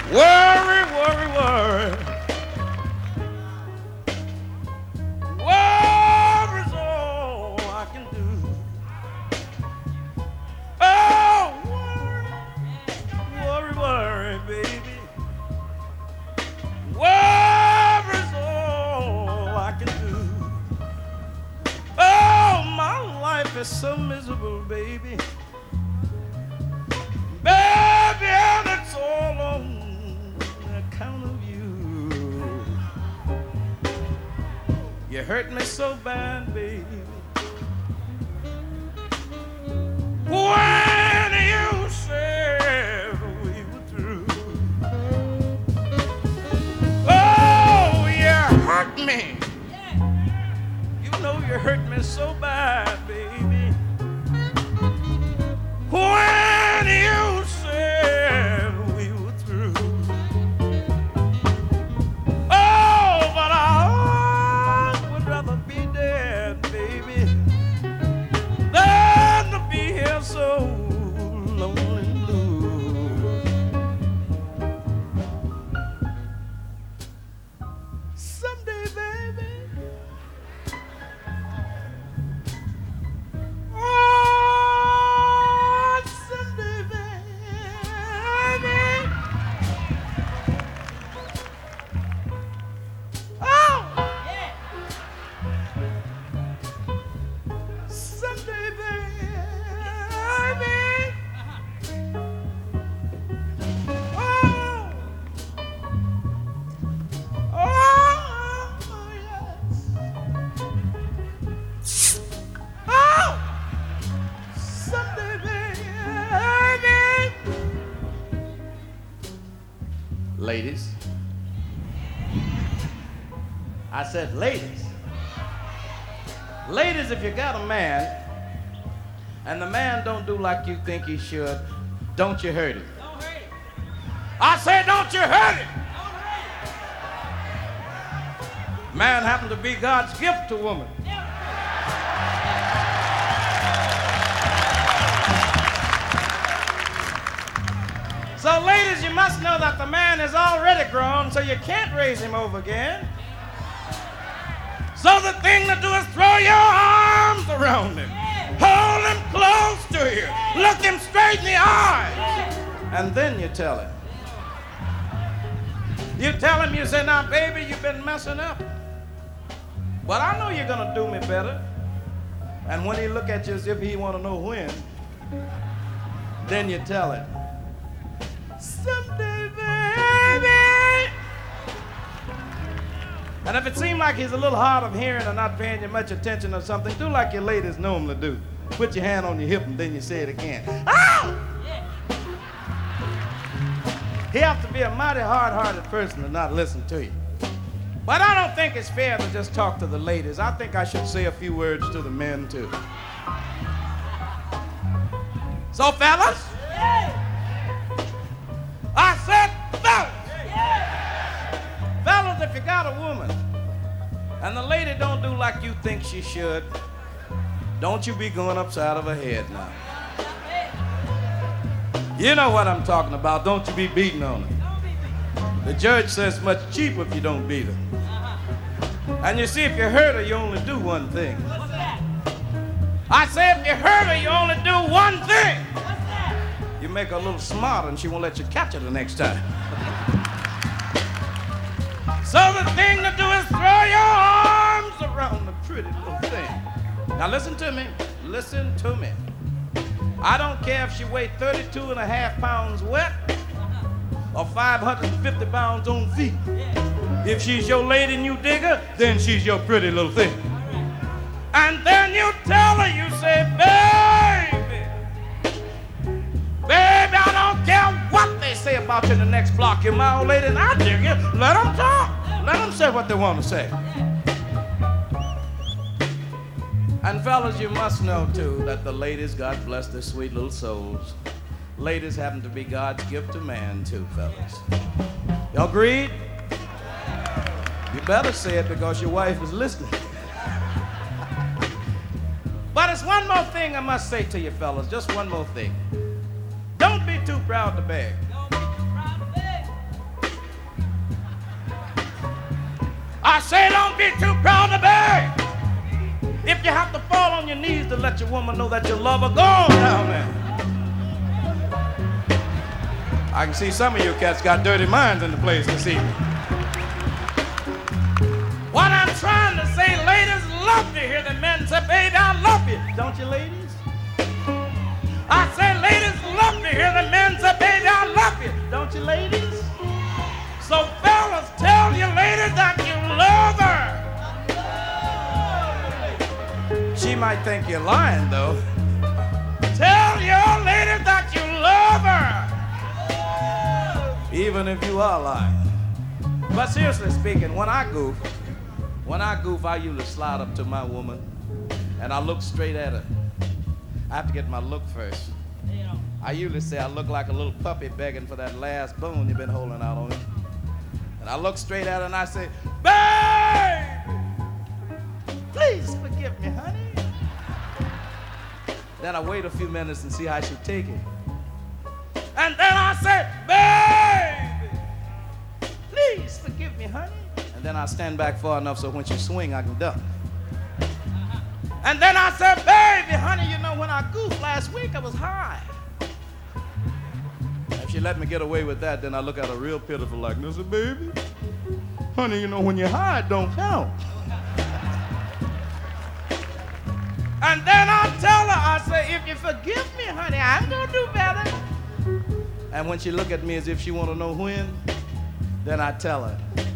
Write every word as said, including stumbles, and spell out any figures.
Worry, worry, worry. Worry's all I can do. Oh, worry, worry, worry, baby. Worry's all I can do. Oh, my life is so miserable, baby. Baby, and it's all on account of you. You hurt me so bad, baby. When you said we were through. Oh, you hurt me. You know you hurt me so bad, baby. When you said we were through. Oh, but I would rather be dead, baby, than to be here so lonely and blue. Someday, baby. Oh, someday, baby. Oh, someday, baby. Oh, oh, yes. Oh, someday, baby. Ladies. I said ladies. Ladies, if you got a man and the man don't do like you think he should, don't you hurt him. Don't hurt him. I said don't you hurt him. Don't hurt him. Man happened to be God's gift to woman. So ladies, you must know that the man is already grown, so you can't raise him over again. So the thing to do is throw your arms around him. Hold him close to you. Look him straight in the eyes. And then you tell him. You tell him, you say, now baby, you've been messing up. But I know you're gonna do me better. And when he look at you as if he wanna know when, then you tell him, someday, baby. And if it seems like he's a little hard of hearing or not paying you much attention or something, do like your ladies normally do. Put your hand on your hip and then you say it again. Ow! He has to be a mighty hard-hearted person to not listen to you. But I don't think it's fair to just talk to the ladies. I think I should say a few words to the men, too. So, fellas, I said fellas. Fellas, if you got a woman and the lady don't do like you think she should, don't you be going upside of her head now. You know what I'm talking about. Don't you be beating on her. The judge says it's much cheaper if you don't beat her. And you see, if you hurt her, you only do one thing. What's that? I say if you hurt her, you only do one thing. What's that? You make her a little smarter and she won't let you catch her the next time. So the thing to do is throw your arms around the pretty little thing. Now listen to me. Listen to me. I don't care if she weighs thirty-two and a half pounds wet or five hundred fifty pounds on feet. If she's your lady and you dig her, then she's your pretty little thing. And then you tell her, you say, baby, baby, I don't care what they say about you in the next block. You're my old lady and I dig you. Let them talk. Let them say what they want to say. And fellas, you must know too that the ladies, God bless their sweet little souls, ladies happen to be God's gift to man too, fellas. Y'all agreed? You better say it because your wife is listening. But it's one more thing I must say to you fellas, just one more thing. Don't be too proud to beg. Don't be too proud to beg. I say don't be too proud to beg. If you have to fall on your knees to let your woman know that you love her, go on down there. I can see some of you cats got dirty minds in the place this evening. What I'm trying to say, ladies love to hear the men say, baby, I love you. Don't you, ladies? I say, ladies love to hear the men say, baby, I love you. Don't you, ladies? So, fellas, tell your lady that you love her. She might think you're lying, though. Tell your lady that you love her, even if you are lying. But seriously speaking, when I goof, when I goof, I usually slide up to my woman, and I look straight at her. I have to get my look first. I usually say I look like a little puppy begging for that last bone you've been holding out on him. And I look straight at her and I say, babe, please forgive me, honey. Then I wait a few minutes and see how she take it. And then I say, babe, please forgive me, honey. And then I stand back far enough so when she swing, I can duck. And then I said, baby, honey, you know, when I goofed last week, I was high. If she let me get away with that, then I look at her real pitiful like, I said, baby, honey, you know, when you're high, it don't count. And then I tell her, I say, if you forgive me, honey, I'm going to do better. And when she look at me as if she want to know when, then I tell her,